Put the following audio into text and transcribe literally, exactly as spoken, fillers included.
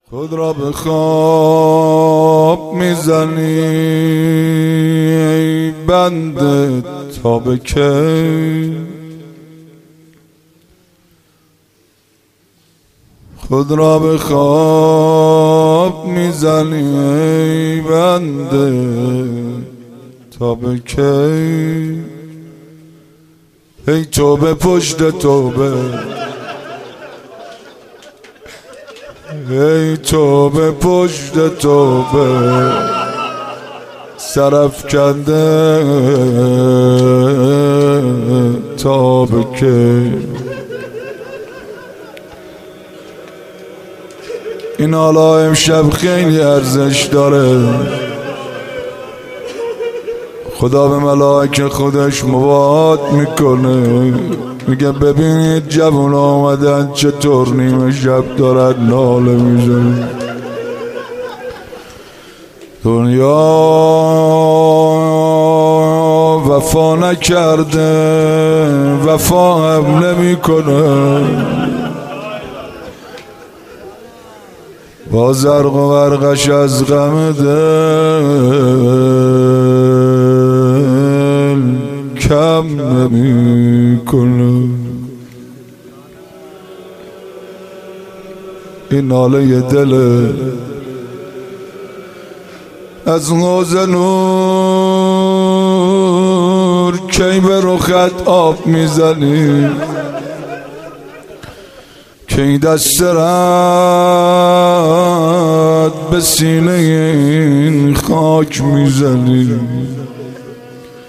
خود را به خواب میزنی ای بنده تا به کی؟ خود را به خواب میزنی ای بنده تا به کی؟ ای توبه پشت توبه، ای توبه پشت توبه، سرافکنده تا به کی؟ این حالا امشب خیلی ارزش داره. خدا به ملائکه خودش مباهات میکنه، میگه ببینید جوون آمدن چطور نیمه شب دارد ناله میزنه. دنیا وفا نکرده، وفا هم نمیکنه، با زرق و برقش از غم دل کم نمیکنه. این ناله دل از غوز نور کی به رخت آب میزنی، کی دست رد به سینه این خاک میزنی.